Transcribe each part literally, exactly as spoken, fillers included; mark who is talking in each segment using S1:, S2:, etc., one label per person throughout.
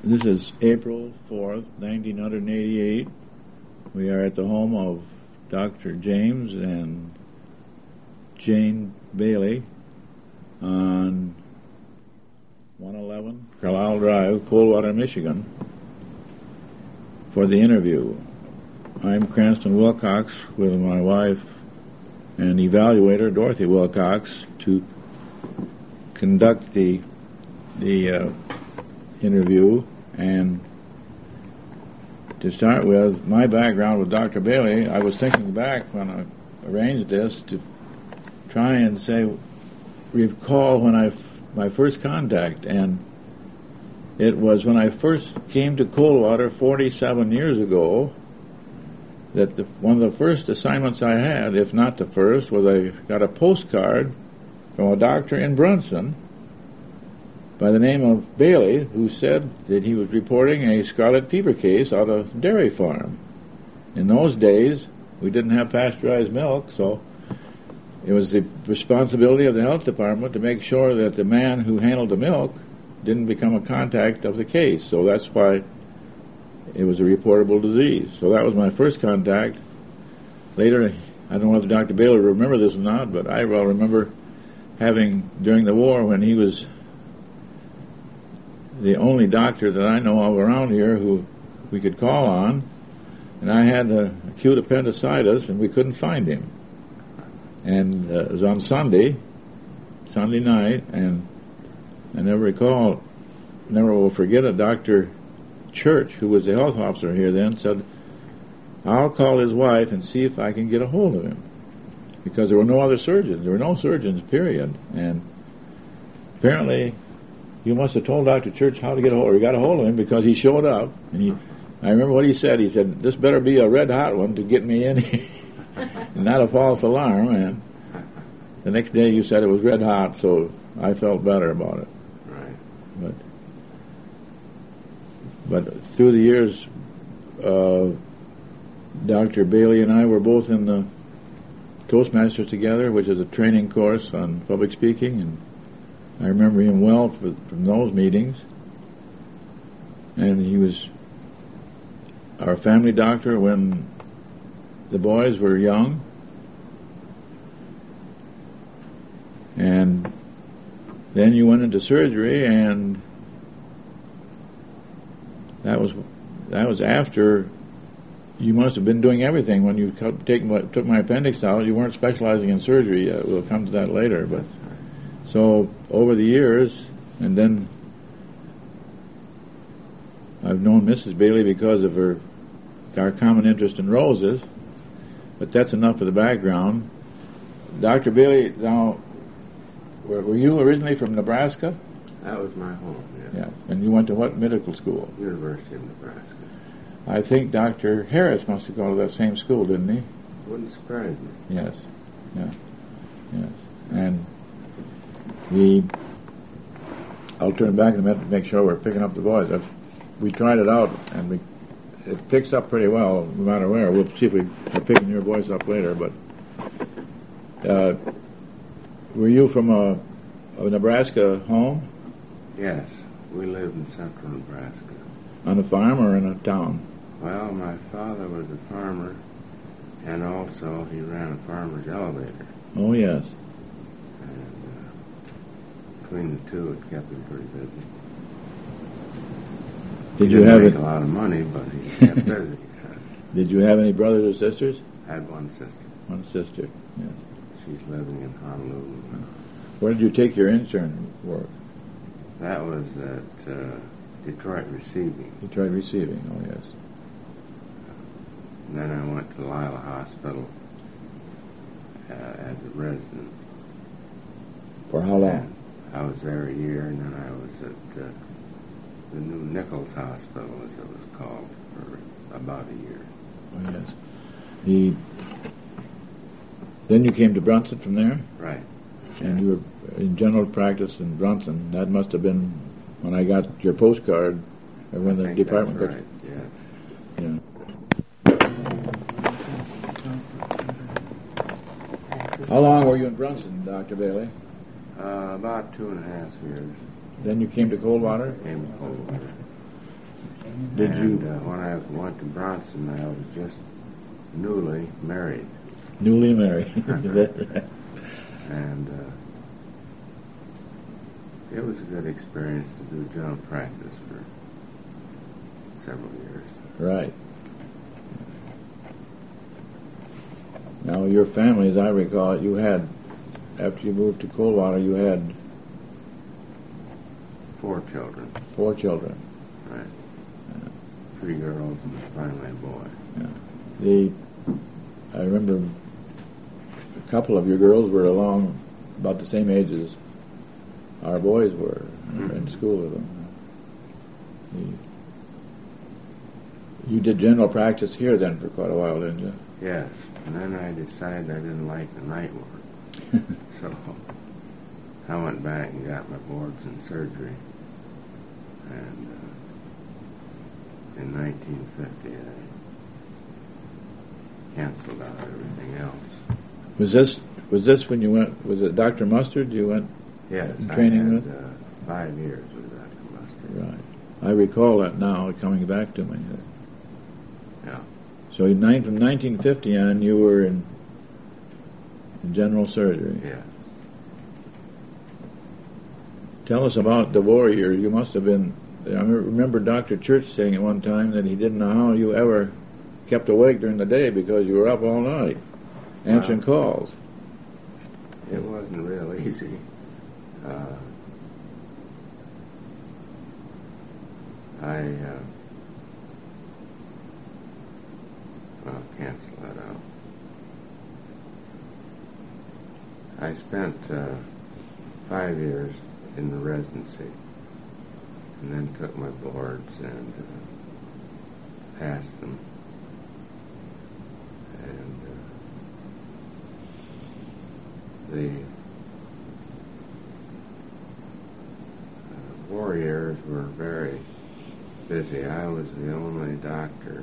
S1: This is April fourth, nineteen eighty-eight. We are at the home of Doctor James and Jane Bailey on one eleven Carlisle Drive, Coldwater, Michigan, for the interview. I'm Cranston Wilcox with my wife and evaluator Dorothy Wilcox to conduct the the uh, interview. And to start with, my background with Doctor Bailey, I was thinking back when I arranged this to try and say, recall when I, my first contact, and it was when I first came to Coldwater forty-seven years ago that the, one of the first assignments I had, if not the first, was I got a postcard from a doctor in Brunson by the name of Bailey, who said that he was reporting a scarlet fever case out of dairy farm. In those days, we didn't have pasteurized milk, so it was the responsibility of the health department to make sure that the man who handled the milk didn't become a contact of the case. So that's why it was a reportable disease. So that was my first contact. Later, I don't know whether Doctor Bailey will remember this or not, but I well remember having, during the war, when he was the only doctor that I know of around here who we could call on, and I had uh, acute appendicitis, and we couldn't find him. And uh, it was on Sunday, Sunday night, and I never recall, never will forget it, Doctor Church, who was the health officer here then, said, I'll call his wife and see if I can get a hold of him. Because there were no other surgeons. There were no surgeons, period. And apparently, you must have told Doctor Church how to get a hold of him. You got a hold of him because he showed up. And he, I remember what he said. He said, this better be a red-hot one to get me in, not a false alarm. And the next day you said it was red-hot, so I felt better about it.
S2: Right.
S1: But but through the years, uh, Doctor Bailey and I were both in the Toastmasters together, which is a training course on public speaking, and I remember him well for, from those meetings. And he was our family doctor when the boys were young. And then you went into surgery, and that was that was after you must have been doing everything when you take, took my appendix out. You weren't specializing in surgery yet. We'll come to that later, but so over the years, and then I've known Missus Bailey because of her our common interest in roses, but that's enough of the background. Doctor Bailey, now, were, were you originally from Nebraska?
S2: That was my home, yeah.
S1: Yeah, and you went to what medical school?
S2: University of Nebraska.
S1: I think Doctor Harris must have gone to that same school, didn't he?
S2: Wouldn't surprise me.
S1: Yes, yeah, yes, and the, I'll turn back in a minute to make sure we're picking up the voice. I've, we tried it out, and we, it picks up pretty well, no matter where. We'll see if we are picking your voice up later. But uh, were you from a, a Nebraska home?
S2: Yes, we lived in central Nebraska.
S1: On a farm or in a town?
S2: Well, my father was a farmer, and also he ran a farmer's elevator.
S1: Oh, yes.
S2: Between the two, it kept him pretty busy.
S1: Did
S2: he
S1: you have
S2: make
S1: it?
S2: a lot of money, but he kept busy.
S1: Did you have any brothers or sisters?
S2: I had one sister.
S1: One sister, yes.
S2: She's living in Honolulu.
S1: Where did you take your intern work?
S2: That was at uh, Detroit Receiving.
S1: Detroit Receiving, oh yes.
S2: And then I went to Lila Hospital uh, as a resident.
S1: For how long?
S2: I was there a year, and then I was at uh, the new Nichols Hospital, as it was called, for about a year.
S1: Oh, yes. The, then you came to Brunson from there?
S2: Right.
S1: And you were in general practice in Brunson. That must have been when I got your postcard, or when
S2: I
S1: the
S2: think
S1: department
S2: that's
S1: got...
S2: right, yes.
S1: Yeah. How long were you in Brunson, Doctor Bailey?
S2: Uh, about two and a half years.
S1: Then you came to Coldwater?
S2: Came to Coldwater.
S1: Did
S2: and,
S1: you?
S2: Uh, when I went to Bronson, I was just newly married.
S1: Newly married. Is that right?
S2: And uh, it was a good experience to do general practice for several years.
S1: Right. Now, your family, as I recall it, you had, after you moved to Coldwater, you had
S2: Four children.
S1: four children.
S2: Right. Uh, Three girls and finally a boy.
S1: Yeah. The, I remember a couple of your girls were along about the same age as our boys were. Mm-hmm. In school with them. The, you did general practice here then for quite a while, didn't you?
S2: Yes. And then I decided I didn't like the night work. So I went back and got my boards in surgery. And uh, in nineteen fifty, I canceled out everything else.
S1: Was this was this when you went? Was it Doctor Mustard? You went
S2: yes,
S1: in training
S2: I had,
S1: with?
S2: Uh, five years with Doctor Mustard.
S1: Right. I recall that now coming back to me.
S2: Yeah.
S1: So in nine, from nineteen fifty on, you were in, in general surgery.
S2: Yeah.
S1: Tell us about the war years. You must have been. I remember Doctor Church saying at one time that he didn't know how you ever kept awake during the day because you were up all night answering
S2: Wow.
S1: calls.
S2: It wasn't real easy. Uh, I uh, well, cancel that out. I spent uh, five years in the residency, and then took my boards and uh, passed them. And uh, the uh, war years were very busy. I was the only doctor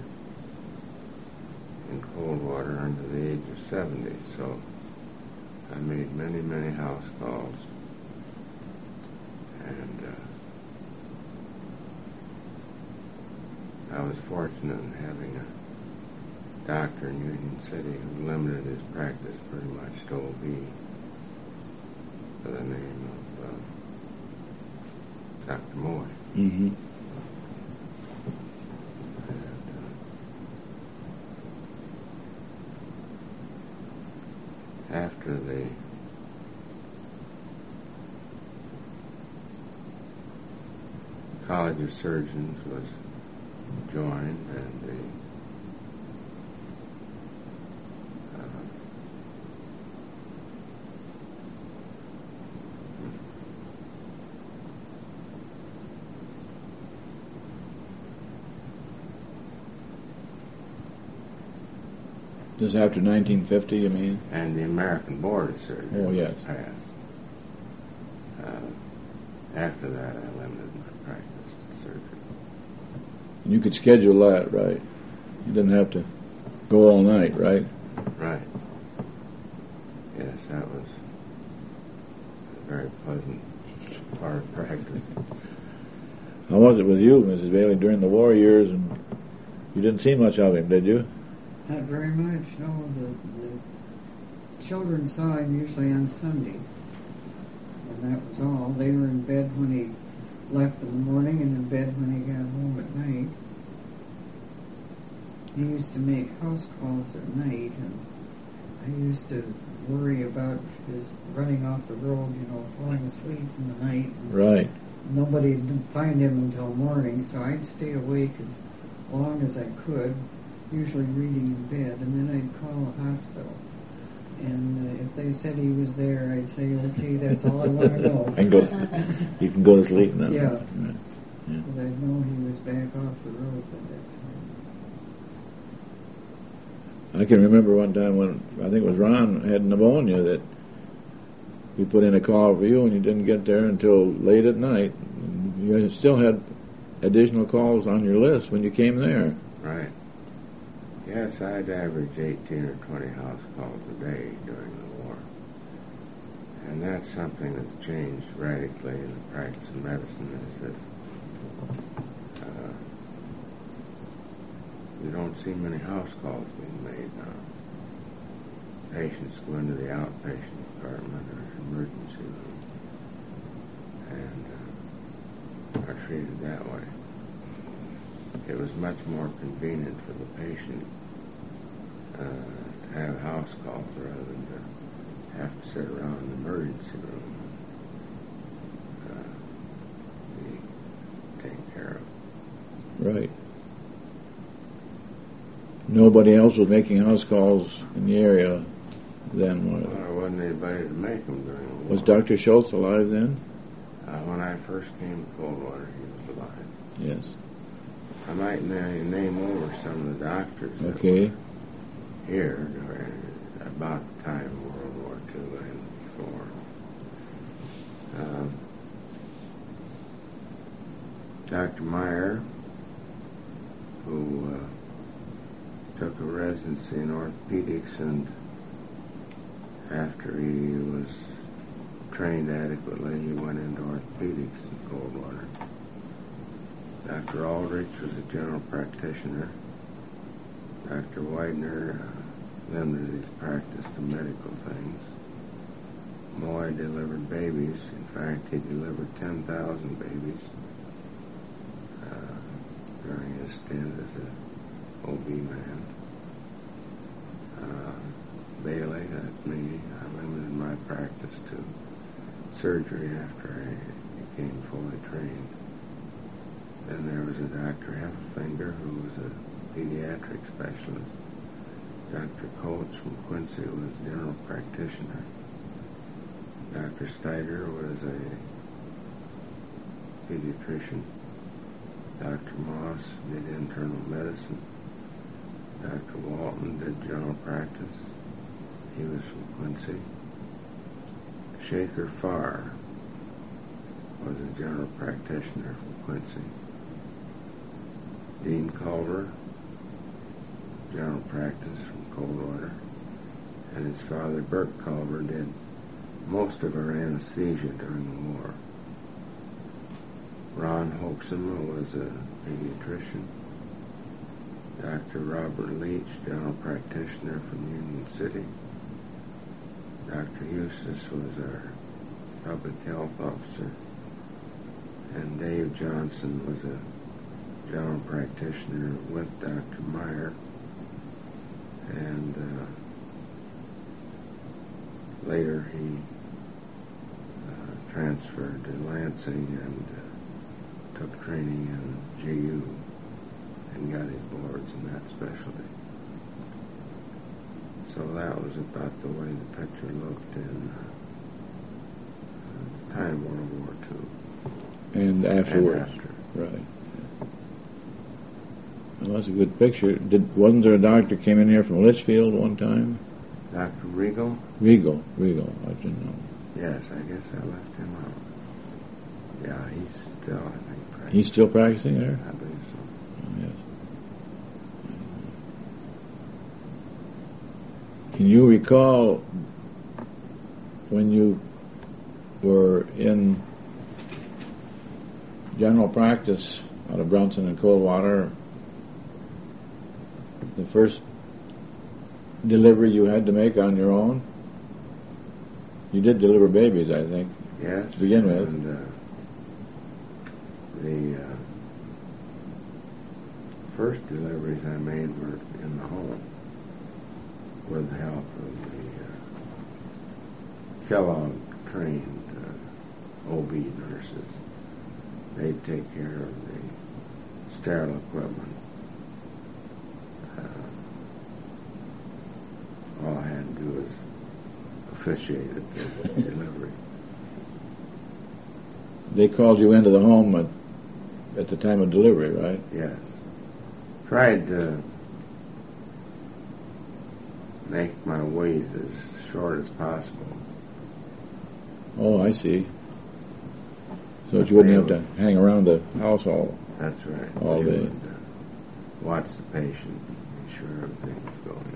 S2: in Coldwater under the age of seventy, so I made many, many house calls. And uh, I was fortunate in having a doctor in Union City who limited his practice pretty much to O B by the name of uh, Doctor Moy.
S1: Mm-hmm.
S2: And, uh, after the College of Surgeons was joined, and the uh,
S1: Just after nineteen fifty, you mean?
S2: and the American Board of Surgeons
S1: Oh, yes.
S2: was passed. Uh, after that, I limited my practice to surgery.
S1: And you could schedule that, right? You didn't have to go all night, right?
S2: Right. Yes, that was a very pleasant part of practice.
S1: How was it with you, Missus Bailey, during the war years? And you didn't see much of him, did you?
S3: Not very much, no. The, the children saw him usually on Sunday. And that was all. They were in bed when he left in the morning and in bed when he got home at night. He used to make house calls at night, and I used to worry about his running off the road, you know, falling asleep in the night. And
S1: right.
S3: Nobody would find him until morning, so I'd stay awake as long as I could, usually reading in bed, and then I'd call the hospital. And uh, if they said he was there, I'd say, okay, that's all I want to know.
S1: And go, you can go to sleep now.
S3: Yeah.
S1: Right. Yeah.
S3: Because I know he was back off the road by that time.
S1: I can remember one time when, I think it was Ron had pneumonia, that we put in a call for you and you didn't get there until late at night. You still had additional calls on your list when you came there.
S2: Right. Yes, I'd average eighteen or twenty house calls a day during the war. And that's something that's changed radically in the practice of medicine, is that uh, you don't see many house calls being made now. Patients go into the outpatient department or emergency room and uh, are treated that way. It was much more convenient for the patient uh, to have house calls rather than to have to sit around in the emergency room and uh, be taken care of.
S1: Right. Nobody else was making house calls in the area then?
S2: Well, there wasn't anybody to make them during the war.
S1: Was Doctor Schultz alive then?
S2: Uh, when I first came to Coldwater, he was alive.
S1: Yes.
S2: I might na- name over some of the doctors that
S1: Okay.
S2: were here during, about the time of World War Two and before. Um, Doctor Meyer, who uh, took a residency in orthopedics, and after he was trained adequately, he went into orthopedics in Coldwater. Doctor Aldrich was a general practitioner. Doctor Widener uh, limited his practice to medical things. Moy delivered babies. In fact, he delivered ten thousand babies uh, during his stint as an O B man. Uh, Bailey, that's me. I limited my practice to surgery after I became fully trained. Then there was a Doctor Heffelfinger, who was a pediatric specialist. Doctor Coates from Quincy was a general practitioner. Doctor Steiner was a pediatrician. Doctor Moss did internal medicine. Doctor Walton did general practice. He was from Quincy. Shaker Farr was a general practitioner from Quincy. Dean Culver, general practice from Coldwater, and his father, Bert Culver, did most of our anesthesia during the war. Ron Hoaxema was a pediatrician. Doctor Robert Leach, general practitioner from Union City. Doctor Eustace was our public health officer. And Dave Johnson was a general practitioner with Doctor Meyer. And uh, later he uh, transferred to Lansing and uh, took training in G U and got his boards in that specialty. So that was about the way the picture looked in uh, the time of World War Two.
S1: And afterwards.
S2: And after.
S1: Right. Well, that's a good picture. Did wasn't there a doctor came in here from Litchfield one time?
S2: Doctor Regal?
S1: Regal, Regal. I didn't know.
S2: Yes, I guess I left him out. Yeah, he's still, I think, practicing.
S1: He's still practicing there?
S2: I believe so.
S1: Oh, yes. Can you recall when you were in general practice out of Brunson and Coldwater, the first delivery you had to make on your own? You did deliver babies, I think.
S2: Yes.
S1: To begin with.
S2: And uh, the uh, first deliveries I made were in the home with the help of the uh, Kellogg-trained uh, O B nurses. They'd take care of the sterile equipment. Uh, all I had to do was officiate at the delivery.
S1: They called you into the home at, at the time of delivery, right?
S2: Yes. Tried to make my wait as short as possible.
S1: Oh, I see. So that you wouldn't have to hang around the house all.
S2: That's right.
S1: All
S2: They
S1: day.
S2: would, uh, watch the patient and make sure everything was going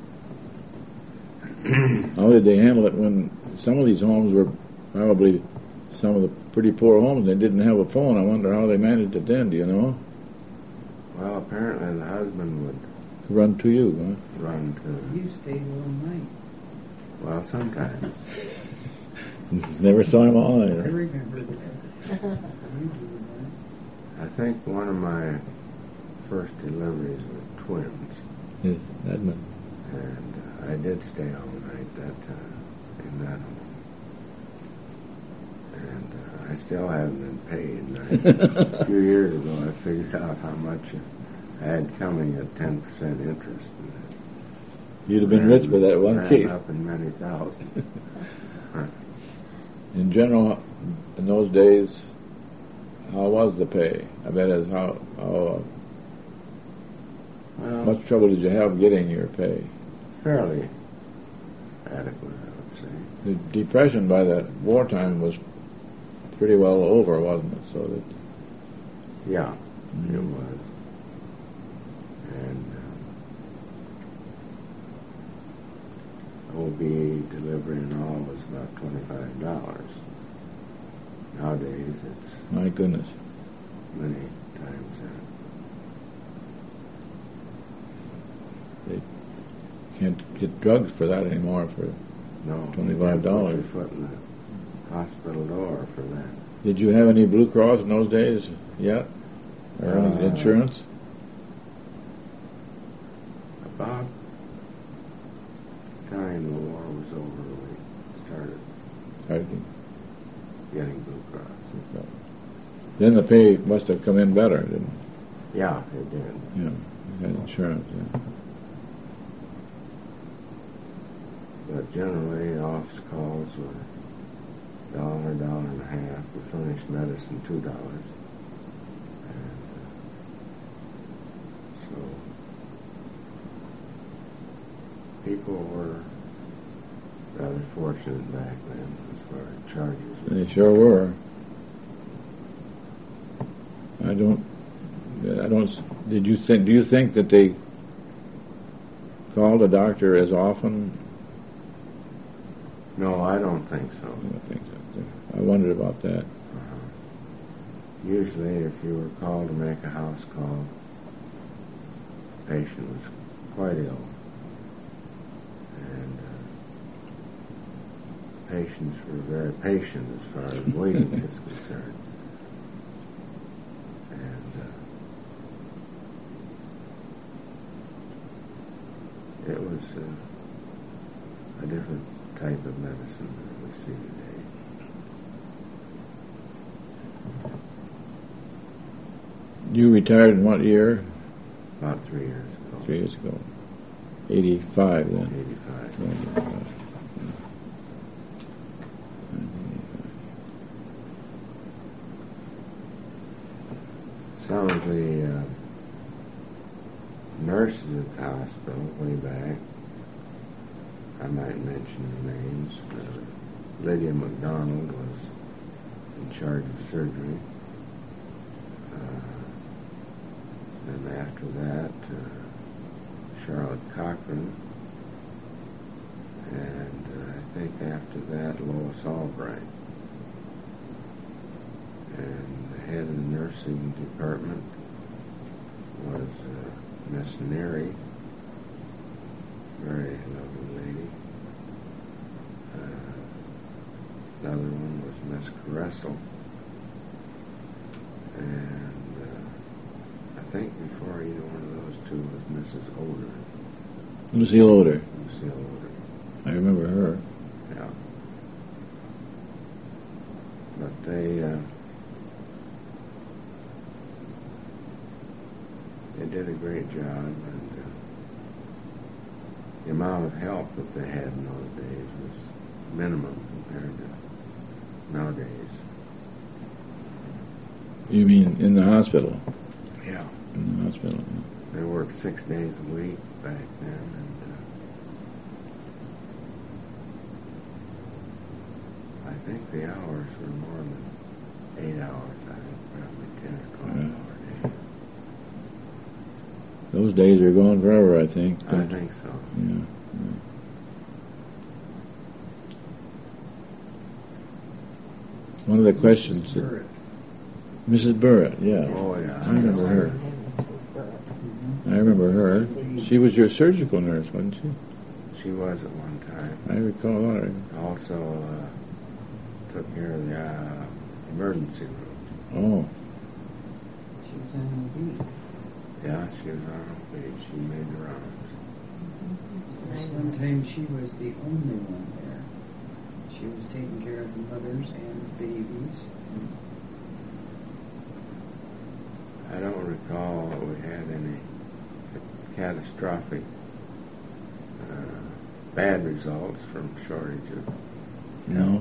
S2: all right.
S1: How did they handle it when some of these homes were probably some of the pretty poor homes? They didn't have a phone. I wonder how they managed it then. Do you know?
S2: Well, apparently the husband would
S1: Run to you, huh?
S2: run to,
S3: You stayed all night.
S2: well, sometimes.
S1: Never saw him all
S3: I
S1: night.
S3: remember that. You do
S2: I think one of my first deliveries were twins,
S1: Yes, Edmund.
S2: and uh, I did stay all night that time in that home. And uh, I still haven't been paid. And I, a few years ago, I figured out how much I had coming at ten percent interest. And it
S1: You'd have been rich for that one
S2: ran
S1: case.
S2: up in many thousands.
S1: In general, in those days, how was the pay? I bet as how how
S2: Well,
S1: much trouble did you have getting your pay?
S2: fairly adequate, I would say.
S1: The depression by that wartime was pretty well over, wasn't it? So that
S2: Yeah,
S1: Mhm.
S2: it was. And uh, O B delivery and all was about twenty-five dollars. Nowadays, it's
S1: my goodness,
S2: many times that.
S1: they can't get drugs for that anymore. For
S2: No,
S1: twenty-five dollars.
S2: you can't put your foot in the hospital door for that.
S1: Did you have any Blue Cross in those days yet, or any
S2: Uh,
S1: insurance?
S2: About the time the war was over, we started
S1: Started
S2: getting Blue Cross.
S1: Then the pay must have come in better, didn't it?
S2: Yeah, it did.
S1: Yeah, you had insurance. Yeah.
S2: But generally, office calls were a dollar, dollar and a half. We furnished medicine two dollars. And uh, so people were rather fortunate back then as far as charges.
S1: They sure were. I don't. I don't. Did you think? Do you think that they called a doctor as often?
S2: No, I don't think so.
S1: I don't think so. I wondered about that.
S2: Uh, usually, if you were called to make a house call, the patient was quite ill. And uh, patients were very patient as far as waiting is concerned. And uh, it was uh, a different type of medicine that we see today.
S1: You retired in what year?
S2: About three years ago.
S1: Three years ago. Eighty-five then.
S2: eighty-five. Some of the uh, nurses at the hospital way back, I might mention the names. Uh, Lydia McDonald was in charge of surgery. Uh, and after that, uh, Charlotte Cochran. And uh, I think after that, Lois Albright. And the head of the nursing department was uh, Miss Neary, very lovely lady. Uh, the other one was Miss Caressel. And uh, I think before either one of those two was Missus Oder.
S1: Lucille Oder.
S2: Lucille Oder.
S1: I remember her.
S2: Yeah. But they uh, they did a great job, and uh, the amount of help that they had in those days was minimum compared to nowadays.
S1: You mean in the hospital?
S2: Yeah.
S1: In the hospital. Yeah.
S2: They worked six days a week back then, and uh, I think the hours were more than eight hours. I think probably ten or twelve
S1: Yeah.
S2: hour days.
S1: Those days are gone forever, I think.
S2: I think so.
S1: Yeah. yeah. One of the questions, that,
S3: Burritt.
S1: Missus Burritt, yeah,
S2: Oh yeah.
S1: I remember her. I remember her. She was your surgical nurse, wasn't she?
S2: She was at one time.
S1: I recall her.
S2: Also uh, took care of the uh, emergency room.
S1: Oh,
S3: She was on O B.
S2: Yeah, she was on O B. She made the rounds.
S3: One time she was the only one there. She was taking care of the mothers and the babies.
S2: I don't recall that we had any catastrophic uh, bad results from shortage of
S1: no.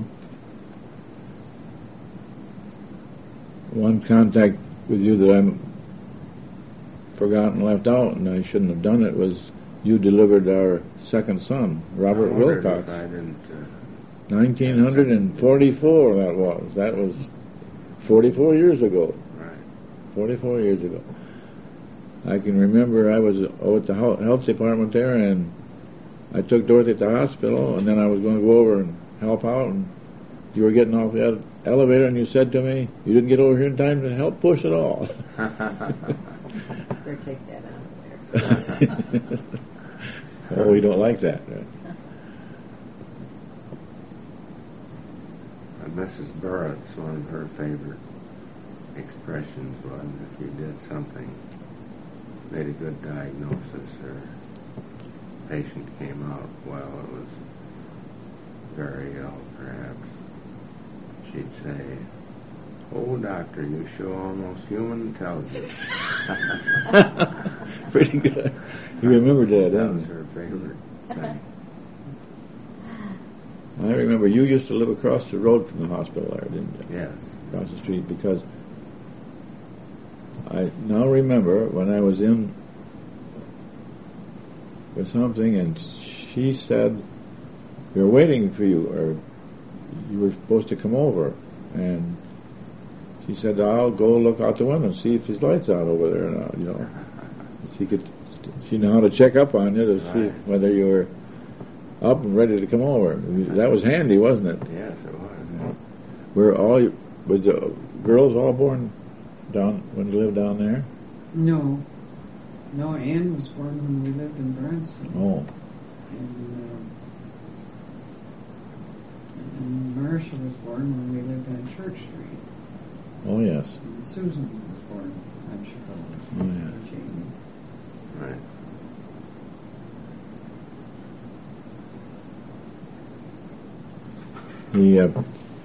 S1: One contact with you that I'm forgotten, left out, and I shouldn't have done it, was you delivered our second son, Robert
S2: I wondered
S1: Wilcox.
S2: if I didn't, uh,
S1: nineteen forty-four that was. That was forty-four years ago.
S2: right.
S1: forty-four years ago. I can remember I was over at the hel- health department there, and I took Dorothy to the hospital, and then I was going to go over and help out, and you were getting off the ele- elevator, and you said to me, you didn't get over here in time to help push at all.
S4: Better take that out of there.
S1: Oh, we don't like that. Right?
S2: Uh, Missus Burritt's, one of her favorite expressions was, if you did something, made a good diagnosis, or patient came out well, it was very ill, perhaps, she'd say, "Oh, doctor, you show almost human intelligence."
S1: Pretty good. You remembered that,
S2: That
S1: didn't
S2: was
S1: you?
S2: her favorite saying.
S1: I remember you used to live across the road from the hospital there, didn't you?
S2: Yes.
S1: Across the street, because I now remember when I was in with something, and she said, "We were waiting for you," or you were supposed to come over, and she said, "I'll go look out the window and see if his light's out over there now." You know, she could, she knew how to check up on you to see
S2: Right.
S1: whether you were up and ready to come over. That was handy, wasn't it?
S2: Yes, it was.
S1: Were all you, was the girls all born down when you lived down there?
S3: No. No, Ann was born when we lived in Branson.
S1: Oh,
S3: And, uh, and Marcia was born when we lived on Church Street.
S1: oh yes,
S3: And Susan was born on Chicago Street.
S1: Oh, yeah.
S3: Jamie.
S2: Right.
S1: he. Uh,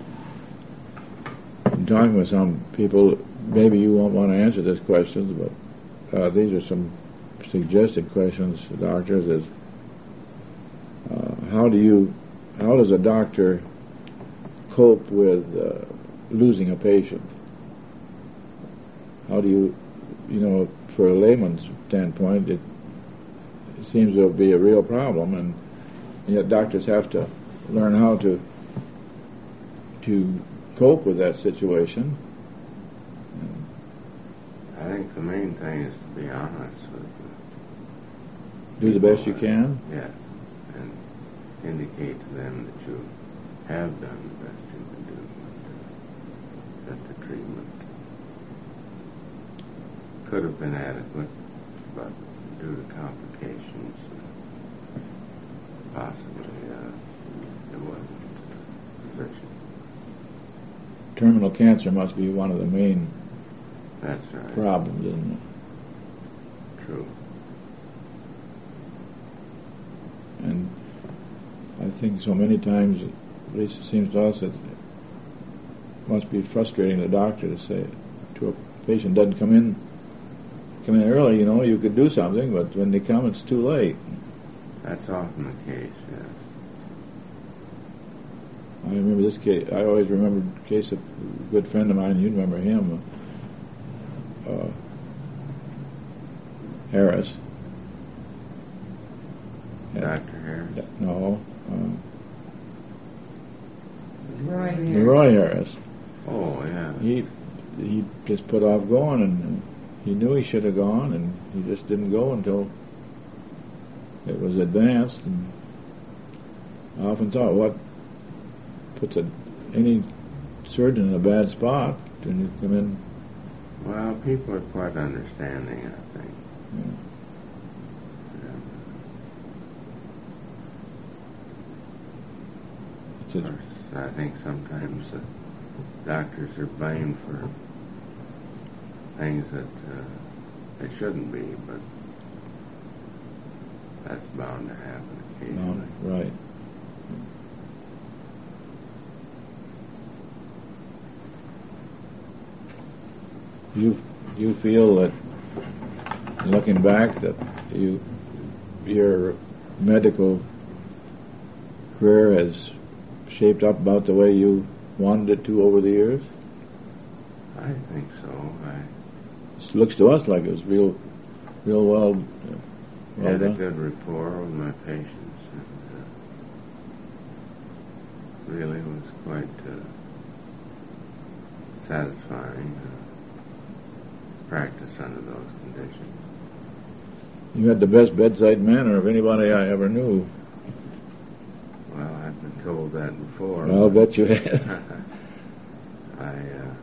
S1: I'm talking with some people. Maybe you won't want to answer this question, but uh, these are some suggested questions to doctors. Is uh, how do you, how does a doctor cope with uh, losing a patient? How do you, you know, for a layman's standpoint, it, it seems to be a real problem, and, and yet doctors have to learn how to to cope with that situation.
S2: I think the main thing is to be honest with the
S1: Do the best you
S2: people,
S1: can.
S2: Yes, and indicate to them that you have done the best you can do, and, uh, that the treatment could have been adequate, but due to complications, uh, possibly uh, it wasn't sufficient.
S1: Terminal cancer must be one of the main
S2: That's right.
S1: problems, isn't it?
S2: True.
S1: And I think so many times, at least it seems to us, that it must be frustrating to the doctor to say to a patient doesn't come in, come in early, you know, you could do something, but when they come, it's too late.
S2: That's often the case, yes.
S1: I remember this case. I always remember the case of a good friend of mine. You remember him, uh, Harris.
S2: Doctor Harris?
S1: No, uh,
S4: Roy
S1: Roy Harris.
S2: Oh, yeah.
S1: He he just put off going, and he knew he should have gone, and he just didn't go until it was advanced. And I often thought, what puts a, any surgeon in a bad spot when you come in?
S2: Well, people are quite understanding, I think.
S1: Yeah.
S2: Of course, I think sometimes the doctors are blamed for things that uh, they shouldn't be, but that's bound to happen occasionally.
S1: No, right. You you feel that, looking back, that you your medical career has shaped up about the way you wanted it to over the years?
S2: I think so. I
S1: It looks to us like it was real, real well, uh, well
S2: had a
S1: done.
S2: good rapport with my patients, and uh, really was quite uh, satisfying to practice under those conditions.
S1: You had the best bedside manner of anybody I ever knew.
S2: Well, I've been told that before.
S1: I'll bet you had.
S2: I uh,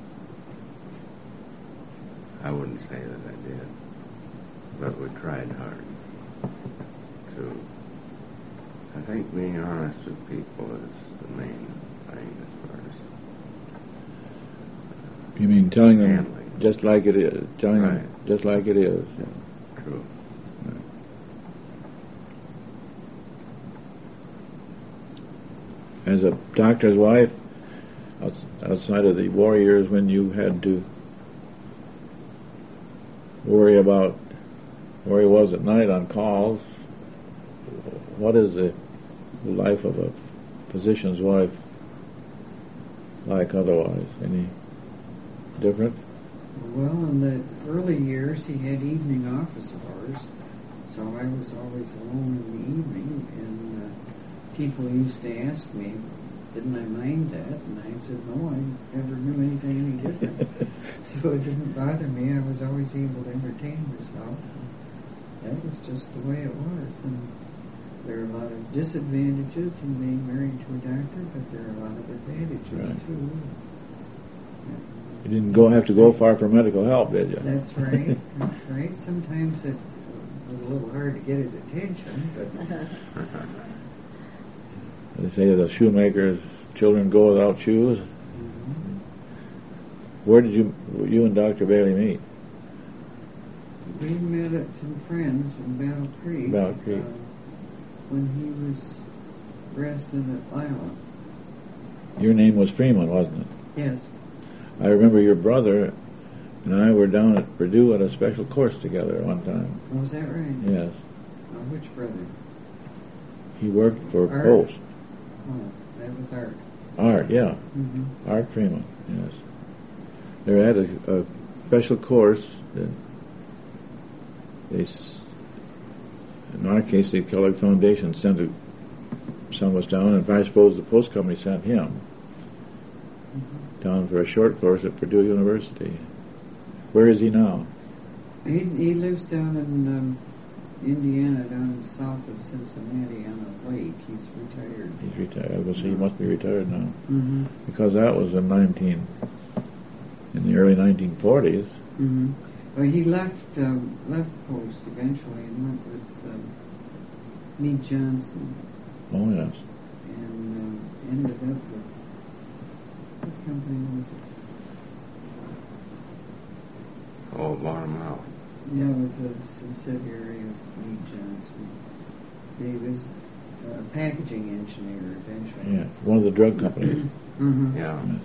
S2: I wouldn't say that I did, but we tried hard to. I think being honest with people is the main thing as far as
S1: You mean telling them
S2: handling.
S1: just like it is, telling them
S2: Right.
S1: just like it is.
S2: True.
S1: As a doctor's wife, outs- outside of the war years when you had to worry about where he was at night on calls, what is the life of a physician's wife like otherwise? Any different?
S3: Well, in the early years, he had evening office hours, so I was always alone in the evening, and uh, people used to ask me, didn't I mind that? And I said, no, I never knew anything any different. So it didn't bother me. I was always able to entertain myself. That was just the way it was. And there are a lot of disadvantages in being married to a doctor, but there are a lot of advantages,
S1: Right.
S3: too.
S1: You didn't go have to go far for medical help, did you?
S3: That's right. That's right. Sometimes it was a little hard to get his attention, but
S1: They say the shoemaker's children go without shoes.
S3: mhm.
S1: Where did you you and Doctor Bailey meet?
S3: We met at some friends in Battle Creek.
S1: Battle Creek.
S3: Uh, when he was resident at Lila.
S1: Your name was Freeman, wasn't it?
S3: Yes.
S1: I remember your brother and I were down at Purdue at a special course together one time.
S3: Oh, was that right?
S1: Yes.
S3: Uh, which brother?
S1: He worked for
S3: Art?
S1: Post.
S3: Oh, that was Art.
S1: Art, yeah.
S3: Mm-hmm.
S1: Art Freeman, yes. They had a, a special course that they, s- in our case, the Kellogg Foundation sent a, some us down, and I suppose the Post Company sent him
S3: Mm-hmm.
S1: down for a short course at Purdue University. Where is he now?
S3: He, he lives down in um, Indiana, down south of Cincinnati on a lake. He's retired.
S1: He's retired. Well, see, he must be retired now.
S3: Mm-hmm.
S1: Because that was in nineteen, in the early nineteen forties.
S3: Mm-hmm. Well, he left um, left Post eventually and went with um, Meade Johnson
S1: Oh, yes.
S3: and um, ended up with what company was it?
S2: Oh, bottom out.
S3: Yeah, it was a subsidiary of Meade Johnson. He was a packaging engineer eventually.
S1: Yeah, one of the drug companies.
S3: Mm-hmm.
S2: Yeah.
S1: Yes.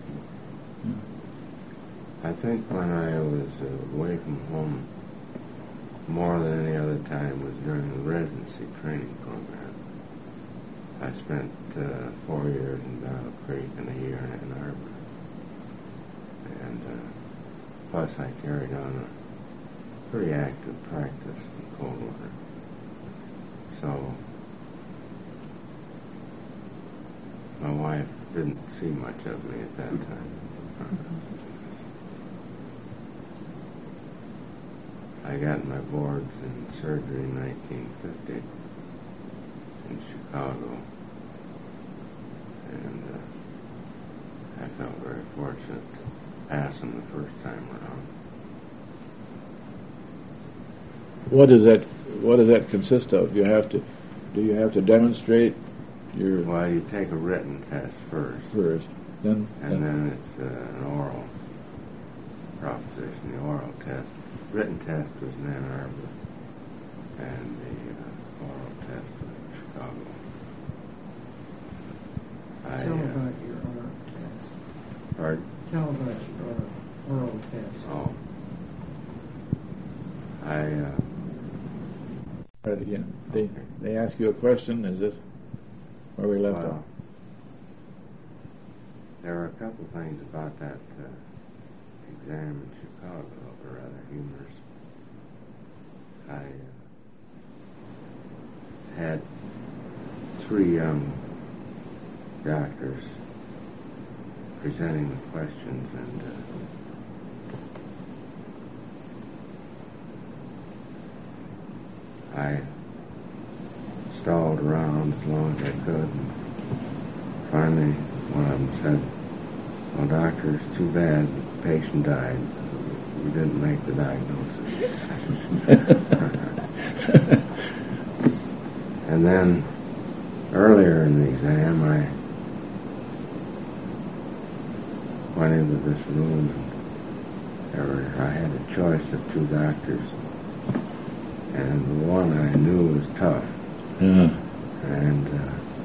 S2: I think when I was uh, away from home more than any other time was during the residency training program. I spent uh, four years in Battle Creek and a year in Ann Arbor. And uh, plus I carried on a pretty active practice in Coldwater. So my wife didn't see much of me at that time. I got my boards in surgery in nineteen fifty in Chicago, and uh, I felt very fortunate to pass them the first time around.
S1: What does that What does that consist of? You have to, do you have to demonstrate your
S2: Well, you take a written test first,
S1: first, then
S2: and then it's uh, an oral proposition, the oral test. Written test was in Ann Arbor, and the uh, oral test was in Chicago. I,
S3: Tell
S2: uh,
S3: about your oral test.
S2: pardon?
S3: Tell about your oral, oral test.
S2: Oh. I, uh,
S1: Try it again. They they ask you a question. Is this where we left
S2: well,
S1: off?
S2: there were a couple things about that uh, exam in Chicago that were rather humorous. I uh, had three young doctors presenting the questions, and uh, I stalled around as long as I could, and finally one of them said, "Well, doctor, it's too bad. The patient died. We didn't make the diagnosis." And then earlier in the exam, I went into this room, and there were, I had a choice of two doctors, and the one I knew was tough,
S1: Yeah.
S2: and uh,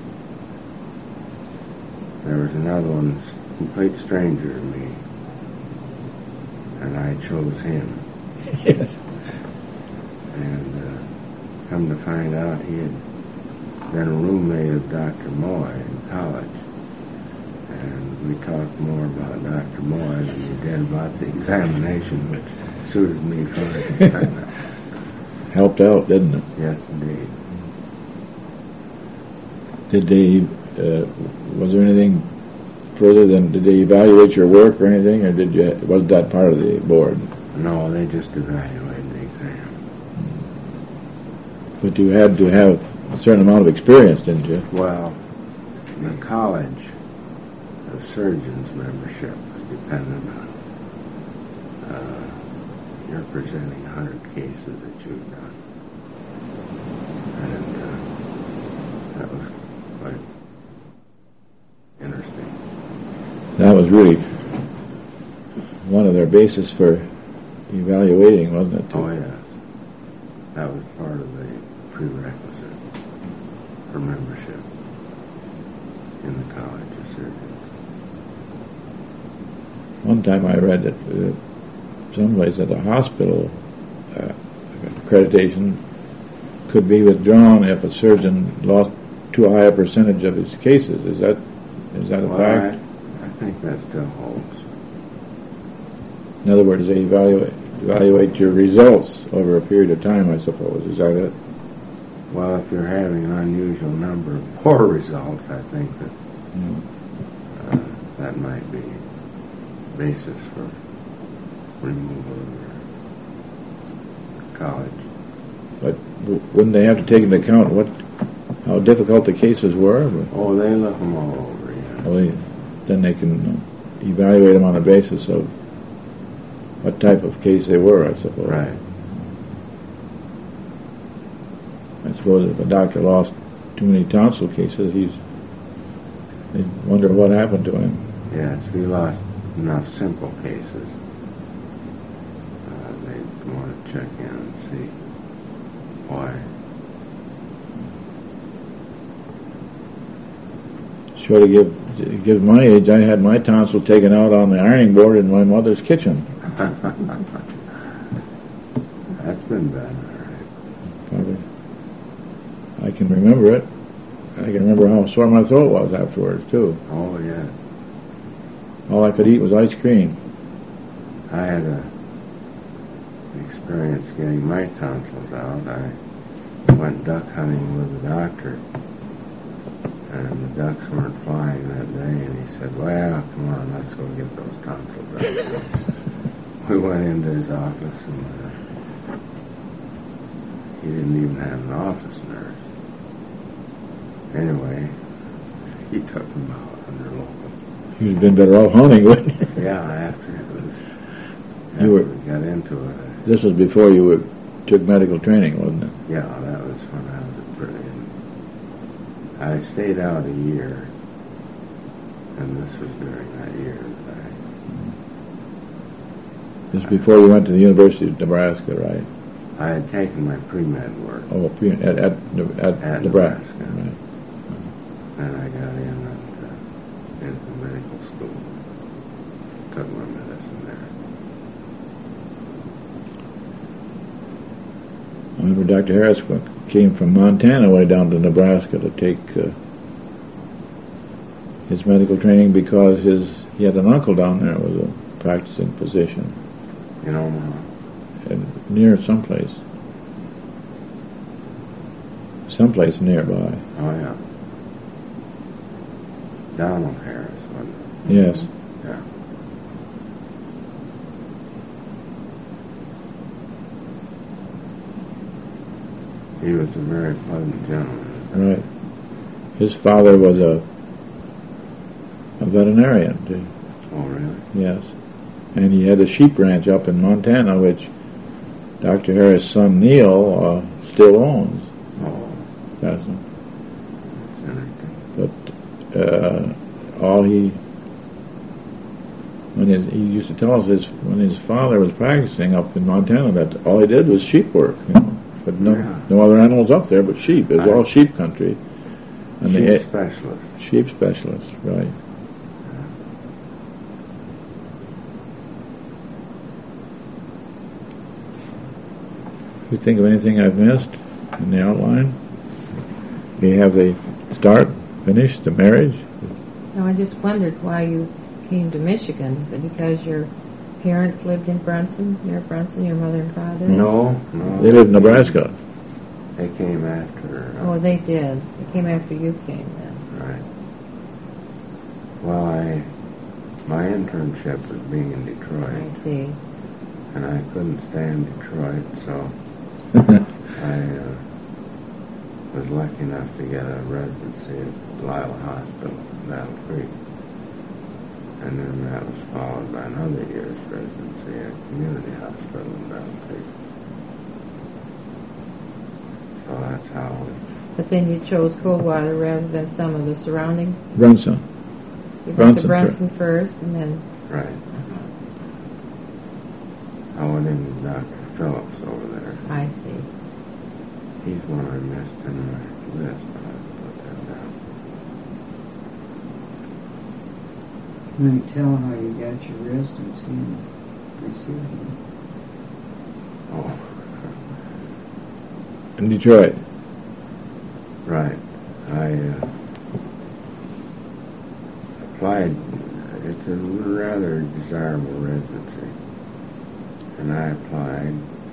S2: there was another one, a complete stranger to me, and I chose him.
S1: Yes.
S2: And uh, come to find out, he had been a roommate of Doctor Moy in college. And we talked more about Doctor Moy than we did about the examination, which suited me fine.
S1: Helped out, didn't it?
S2: Yes, indeed.
S1: Did they? Uh, was there anything further than? Did they evaluate your work or anything, or did you? Was that part of the board?
S2: No, they just evaluated the exam.
S1: But you had to have a certain amount of experience, didn't you?
S2: Well, the College of Surgeons membership was dependent on uh, you're presenting one hundred cases that you've done. And uh, that was quite interesting.
S1: That was really one of their bases for evaluating, wasn't it?
S2: Oh, yeah. That was part of the prerequisite for membership in the College of Surgeons.
S1: One time I read that uh, someplace at the hospital uh, accreditation could be withdrawn if a surgeon lost too high a percentage of his cases. Is that is that a
S2: Well,
S1: fact?
S2: I, I think that still holds.
S1: In other words, they evaluate evaluate your results over a period of time, I suppose. Is that it?
S2: Well, if you're having an unusual number of poor results, I think that
S1: Mm.
S2: uh, that might be basis for removal of your college.
S1: But w- wouldn't they have to take into account what how difficult the cases were?
S2: Oh, they look them all over, yeah.
S1: Well, they, then they can uh, evaluate them on the basis of what type of case they were, I suppose.
S2: Right.
S1: I suppose if a doctor lost too many tonsil cases, he's they wonder what happened to him.
S2: Yes, if you lost enough simple cases, uh, they want to check in and see why.
S1: Sure to give to give my age, I had my tonsil taken out on the ironing board in my mother's kitchen.
S2: That's been done, all right.
S1: Probably. I can remember it. I can remember how sore my throat was afterwards, too.
S2: Oh, yeah.
S1: All I could eat was ice cream.
S2: I had a experience getting my tonsils out. I went duck hunting with the doctor, and the ducks weren't flying that day, and he said, "Well, come on, let's go get those tonsils out." We went into his office, and uh, he didn't even have an office nurse. Anyway, he took them out under local.
S1: You'd have been better off hunting, wouldn't you?
S2: Yeah, after it was, after
S1: You were-
S2: we got into it, I
S1: This was before you were, took medical training, wasn't it?
S2: Yeah, that was when I was a pretty I stayed out a year, and this was during that year that
S1: This is before you went to the University of Nebraska, right?
S2: I, I had taken my pre-med work,
S1: Oh, pre- at, at, at,
S2: At
S1: Nebraska.
S2: Nebraska.
S1: Right.
S2: and I got in at, uh, into medical school. Took my medicine there.
S1: I remember Doctor Harris came from Montana way down to Nebraska to take uh, his medical training because his he had an uncle down there who was a practicing physician
S2: In Omaha.
S1: and near someplace, someplace nearby.
S2: Oh, yeah. Donald Harris, wasn't it?
S1: Yes.
S2: Yeah. He was a very pleasant gentleman.
S1: Right. His father was a a veterinarian, too.
S2: Oh, really?
S1: Yes. And he had a sheep ranch up in Montana, which Doctor Harris' son Neil uh, still owns.
S2: Oh,
S1: That's,
S2: that's interesting.
S1: but uh, all he when his, he used to tell us his when his father was practicing up in Montana that all he did was sheep work, you know. But no
S2: Yeah.
S1: no other animals up there but sheep. It was
S2: I-
S1: all sheep country. And
S2: Sheep
S1: they
S2: specialist.
S1: sheep specialists, right? If you think of anything I've missed in the outline, you have the start, finish, the marriage.
S4: No, I just wondered why you came to Michigan. Is it because your parents lived in Brunson, near Brunson, your mother and father?
S2: No, no.
S1: They lived in Nebraska.
S2: They came after. Uh,
S4: Oh, they did. They came after you came then.
S2: Right. Well, I my internship was being in Detroit,
S4: I see.
S2: and I couldn't stand Detroit, so I uh, was lucky enough to get a residency at Lila Hospital in Battle Creek. And then that was followed by another year's residency at Community Hospital in Battle Creek. So that's how we,
S4: But then you chose Coldwater rather than some of the surrounding.
S1: Brunson.
S4: You went
S1: Brunson
S4: to Brunson first, and then
S2: right. I went in with Doctor Phillips over there.
S4: I see.
S2: He's one I missed in my list, but I put that down.
S3: Let me tell how you got your residency and received it.
S2: Oh,
S1: In Detroit.
S2: right. I uh, applied. It's a rather desirable residency, and I applied,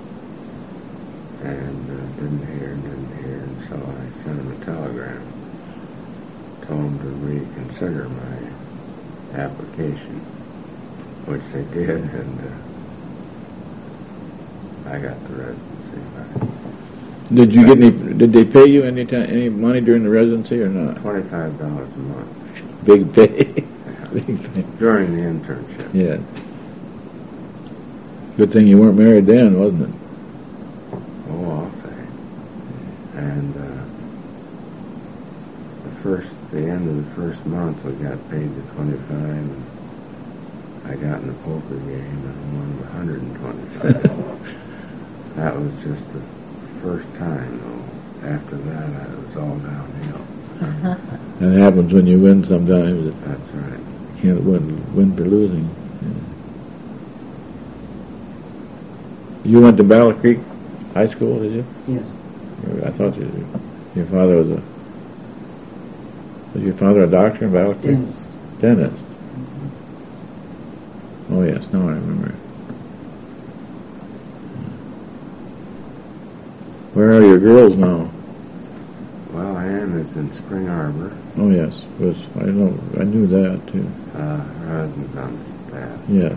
S2: and uh, didn't hear, and didn't hear, and so I sent them a telegram, told them to reconsider my application, which they did, and uh, I got the residency back.
S1: Did you get any? Did they pay you any time, any money during the residency or not?
S2: Twenty-five dollars a month
S1: Big pay. Big pay.
S2: during the internship.
S1: Yeah. Good thing you weren't married then, wasn't it?
S2: Oh, I'll say. And uh, the first, the end of the first month, we got paid the twenty-five, and I got in a poker game and won one hundred and twenty-five. That was just the first time, though. After that, I was all downhill.
S1: That happens when you win sometimes. You
S2: That's right.
S1: can't win, win for losing. Yeah. You went to Battle Creek High School, did you?
S3: Yes.
S1: I thought you, your father was a. Was your father a doctor in Battle Creek?
S3: Dentist.
S1: Dentist. Oh yes, now I remember. Where are your girls now?
S2: Well, Ann is in Spring Arbor.
S1: Oh yes, was I know I knew that too.
S2: Uh, her husband's on the staff.
S1: Yes.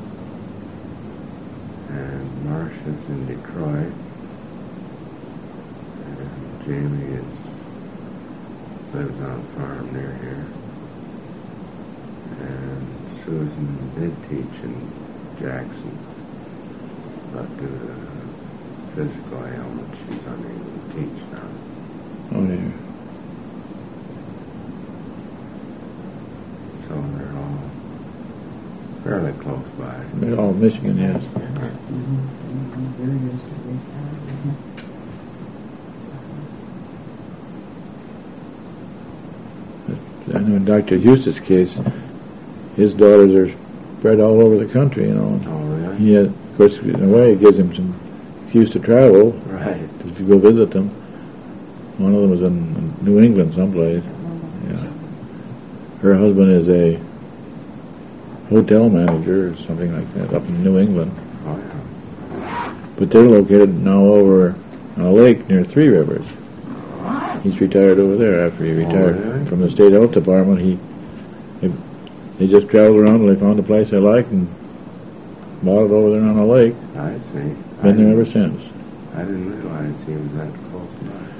S2: And Marcia's in Detroit. And Jamie is lives on a farm near here. And Susan did teach in Jackson, but due to physical ailment, she's unable to teach now.
S1: Oh dear.
S2: fairly close by.
S1: Oh, Michigan is.
S3: Mm-hmm. There used to be.
S1: I know in Doctor Eustace's case, his daughters are spread all over the country, you know.
S2: Oh, really?
S1: He had, of course, in a way, it gives him some excuse to travel,
S2: Right.
S1: to go visit them. One of them was in New England someplace. Yeah. Her husband is a hotel manager or something like that up in New England.
S2: Oh, yeah.
S1: But they're located now over on a lake near Three Rivers. He's retired over there after he retired
S2: Oh, really?
S1: from the state health department. He they, they just traveled around and they found a place they liked and bought it over there on a lake.
S2: I see. I
S1: Been there
S2: didn't-
S1: ever since.
S2: I didn't realize he was that close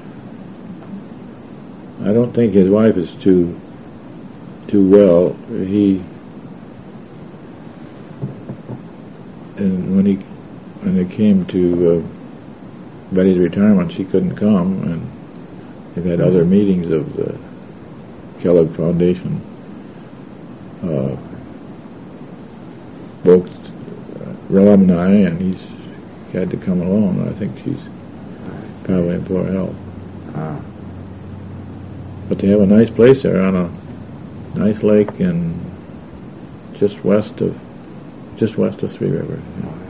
S2: by.
S1: I don't think his wife is too too well. He and when he when it came to uh, Betty's retirement, she couldn't come, and they've had other meetings of the Kellogg Foundation. Uh, both uh, alumni, and he's had to come alone. I think she's probably in poor health.
S2: Ah,
S1: But they have a nice place there on a nice lake in just west of just west of Three Rivers.
S2: oh, yeah.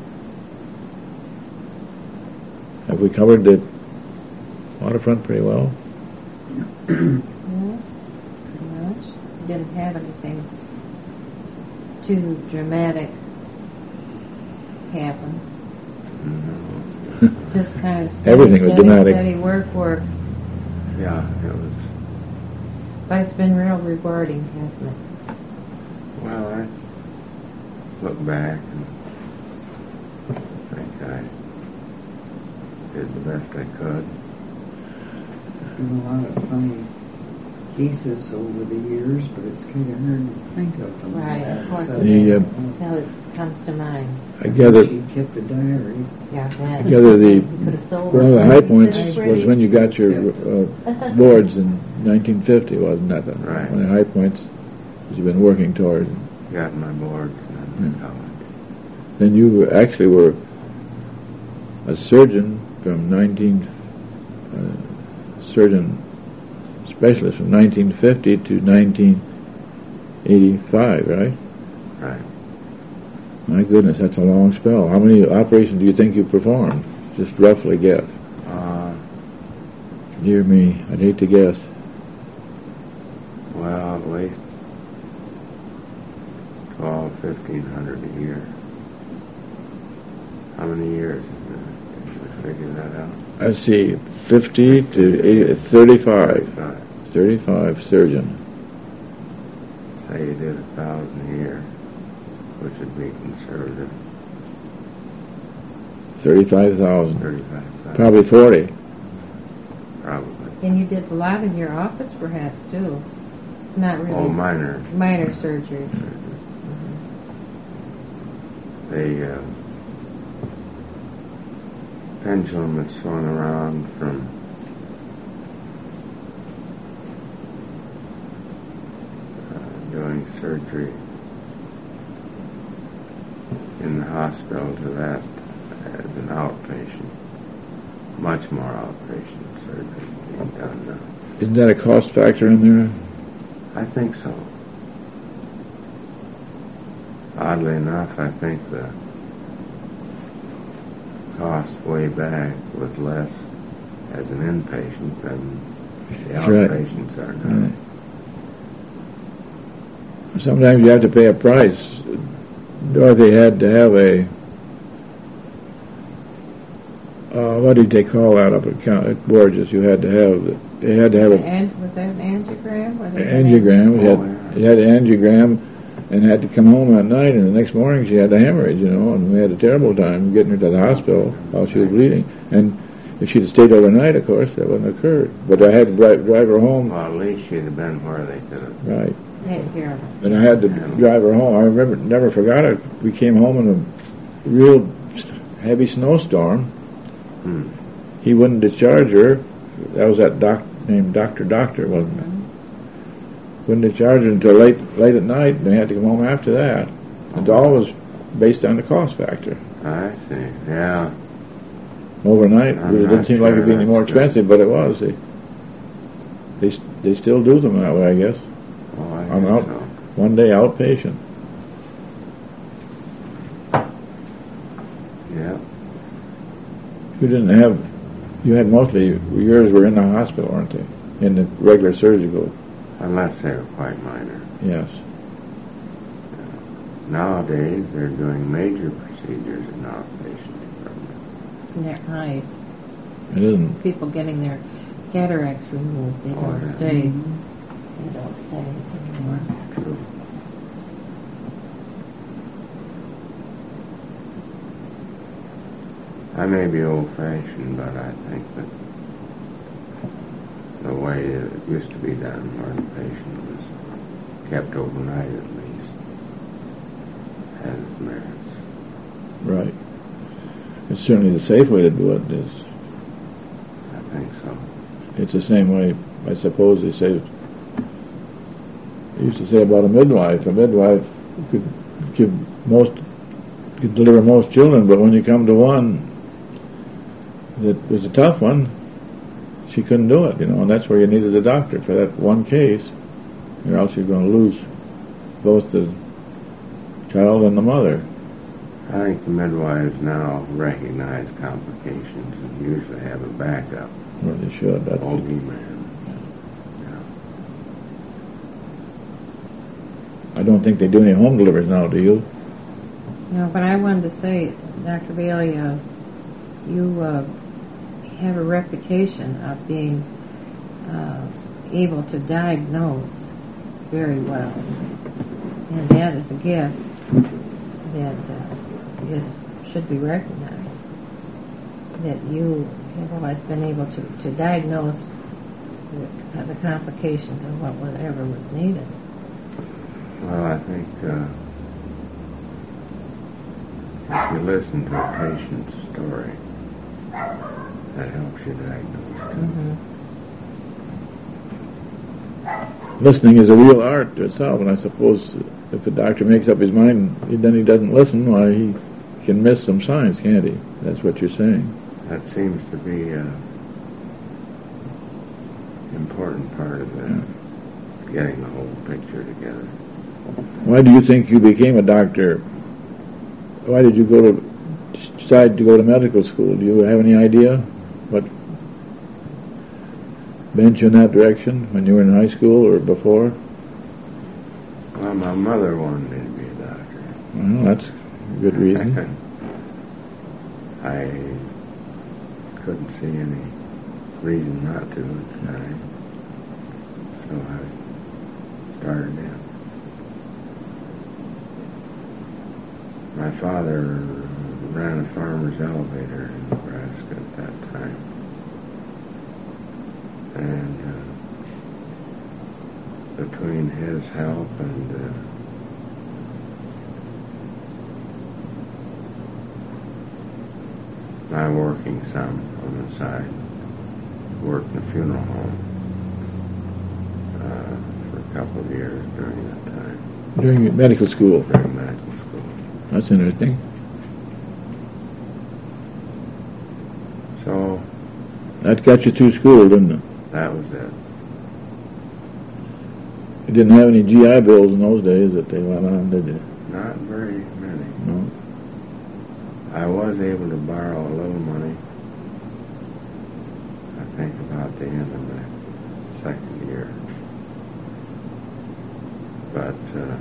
S1: Have we covered the waterfront pretty well?
S4: Yeah, pretty much. Didn't have anything too dramatic happen.
S2: No.
S4: Just kind of steady,
S1: Everything was
S4: steady,
S1: dramatic.
S4: steady work, work.
S2: Yeah, it was.
S4: But it's been real rewarding, hasn't it?
S2: Well, I look back and think I did the best I could.
S3: Been a lot of funny cases over the years, but it's kind of hard to think of them.
S4: Right, of course
S3: So,
S4: it
S1: is. The, uh,
S4: Until it comes to mind.
S1: I gather
S3: She kept a diary.
S4: Yeah, that.
S1: I gather the
S4: You could have sold
S1: one of the
S4: it.
S1: high points
S4: Pretty
S1: was
S4: pretty.
S1: when you got your uh, boards in nineteen fifty, wasn't that? The,
S2: Right.
S1: One of the high points that you've been working toward.
S2: Got my boards and
S1: Hmm.
S2: college.
S1: Then you actually were a surgeon from nineteen uh, surgeon specialist from nineteen fifty to nineteen eighty-five, right?
S2: Right.
S1: My goodness, that's a long spell. How many operations do you think you performed? Just roughly guess.
S2: Uh,
S1: Dear me, I'd hate to guess.
S2: well, at least twelve, fifteen hundred a year. How many years? Did you figure that out?
S1: I see, fifty to eighty, thirty-five.
S2: Right.
S1: thirty-five surgeon.
S2: Say you did a thousand a year, which would be conservative.
S1: thirty-five thousand.
S2: Thirty-five thousand.
S1: Probably forty.
S2: Probably.
S4: And you did a lot in your office, perhaps, too. Not really.
S2: Oh, minor.
S4: Minor surgery.
S2: The uh, pendulum is swung around from uh, doing surgery in the hospital to that as an outpatient. Much more outpatient surgery being done now.
S1: Isn't that a cost factor in there?
S2: I think so. Oddly enough, I think the cost way back was less as an inpatient than the
S1: That's right.
S2: outpatients are now.
S1: Right. Sometimes you have to pay a price. Dorothy had to have a, uh, what did they call that up at, Count- at Borges? You had to have, they had to have a
S4: And was that an angiogram? Was it
S1: angiogram. You
S2: Oh,
S1: had,
S2: yeah.
S1: you had an angiogram and had to come home at night, and the next morning she had a hemorrhage, you know, and we had a terrible time getting her to the hospital while she was bleeding. And if she'd have stayed overnight, of course, that wouldn't have occurred. But I had to drive, drive her home,
S2: Well, at least she'd have been where they could have.
S1: right.
S4: Had to hear them.
S1: And I had to drive her home. I remember, never forgot it. We came home in a real heavy snowstorm.
S2: Hmm.
S1: He wouldn't discharge her. That was that doc named Doctor Doctor, wasn't it? Wouldn't discharge her until late, late at night. And they had to come home after that. It's always based on the cost factor.
S2: I see. Yeah.
S1: Overnight,
S2: I'm
S1: it didn't
S2: not
S1: seem like
S2: sure
S1: it'd be any more
S2: that's good.
S1: expensive, but it was. They, they, they still do them that way, I guess.
S2: Oh, I
S1: I'm
S2: guess
S1: out
S2: so.
S1: one day outpatient.
S2: Yeah.
S1: You didn't have, you had mostly, yours were in the hospital, weren't they? In the regular surgical.
S2: Unless they're quite minor.
S1: Yes.
S2: Nowadays, they're doing major procedures in outpatient department.
S4: In their eyes.
S1: It isn't.
S4: People getting their cataracts removed. They
S2: Oh,
S4: don't
S2: yeah.
S4: stay.
S3: Mm-hmm.
S4: They don't stay anymore.
S2: True. I may be old-fashioned, but I think that the way it used to be done, where the patient was kept overnight at least, has its merits.
S1: Right. It's certainly the safe way to do it. Is
S2: I think so.
S1: it's the same way, I suppose they say, they used to say about a midwife. A midwife could give most, could deliver most children, but when you come to one that was a tough one, she couldn't do it, you know, and that's where you needed a doctor for that one case, or else you're going to lose both the child and the mother.
S2: I think the midwives now recognize complications and usually have a backup.
S1: Well, they should. That's
S2: O B man.
S1: I don't think they do any home deliveries now, do you?
S4: No, but I wanted to say, Doctor Bailey, uh, you uh, have a reputation of being uh, able to diagnose very well, and that is a gift that uh, is, should be recognized. That you have always been able to, to diagnose the, the complications of what whatever was needed.
S2: Well, I think uh, if you listen to a patient's story, that helps you diagnose too.
S4: Mm-hmm.
S1: Listening is a real art itself, and I suppose if the doctor makes up his mind, then he doesn't listen, why he can miss some signs, can't he? That's what you're saying.
S2: That seems to be an important part of it, getting the whole picture together.
S1: Why do you think you became a doctor? Why did you go to decide to go to medical school? Do you have any idea what bent you in that direction when you were in high school or before?
S2: Well, my mother wanted me to be a doctor.
S1: Well, that's a good reason.
S2: I couldn't see any reason not to at the time, so I started in. My father ran a farmer's elevator in Nebraska at that time, and uh, between his help and uh, my working some on the side, worked in a funeral home uh, for a couple of years during that time,
S1: During medical school.
S2: during medical school.
S1: That's interesting.
S2: So
S1: That got you through school, didn't it?
S2: that was it.
S1: You didn't have any G I bills in those days that they went on, did you?
S2: Not very many.
S1: No.
S2: I was able to borrow a little money, I think about the end of the second year. But uh,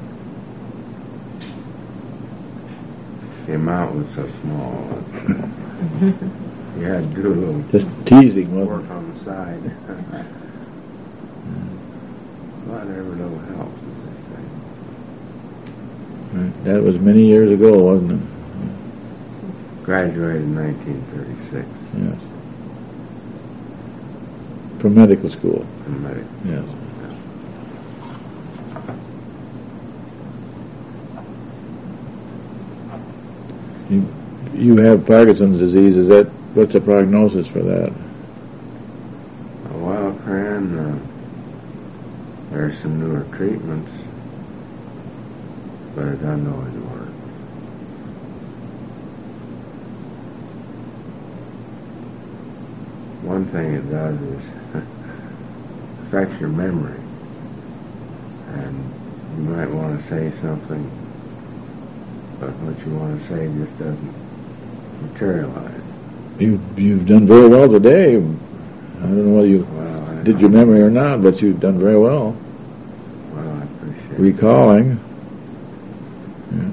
S2: the amount was so small that uh, you had to do a little
S1: Just teasing, wasn't
S2: work
S1: it?
S2: on the side. But every little helps, as they say.
S1: Right. That was many years ago, wasn't it?
S2: Graduated in nineteen thirty-six
S1: Yes. From medical school.
S2: from medical.
S1: Yes. You, you have Parkinson's disease. Is that, what's the prognosis for that?
S2: Well, Fran, uh, there's some newer treatments, but it doesn't always work. one thing it does is affects your memory. And you might want to say something, but what you want to say just doesn't materialize.
S1: You, you've done very well today. I don't know whether you
S2: Well, I
S1: did your memory or not, but you've done very well.
S2: Well, I appreciate it.
S1: Recalling. Yes.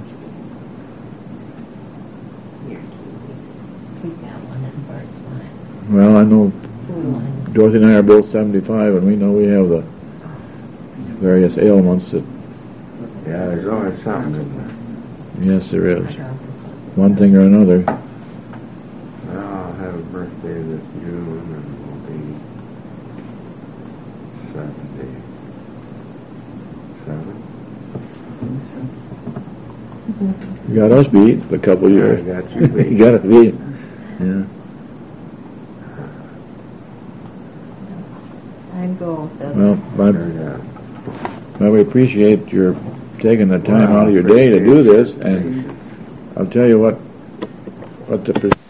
S4: Here, keep that one in Bart's mind.
S1: Well, I know
S4: One.
S1: Dorothy and I are both seventy-five, and we know we have the various ailments that,
S2: Yeah, there's always something, isn't there?
S1: yes, there
S4: I
S1: is.
S4: got this one.
S1: One thing or another.
S2: Well, I'll have a birthday this June, and we'll be seventy-seven.
S1: You got us beat for a couple of years.
S2: I got you beat.
S1: You got us beat. Yeah.
S4: I'd go with the
S1: Well, I,
S2: Sure, yeah.
S1: well, we appreciate your taking the time
S2: Well,
S1: out of your day to do
S2: appreciate
S1: this,
S2: it.
S1: and I'll tell you what, what the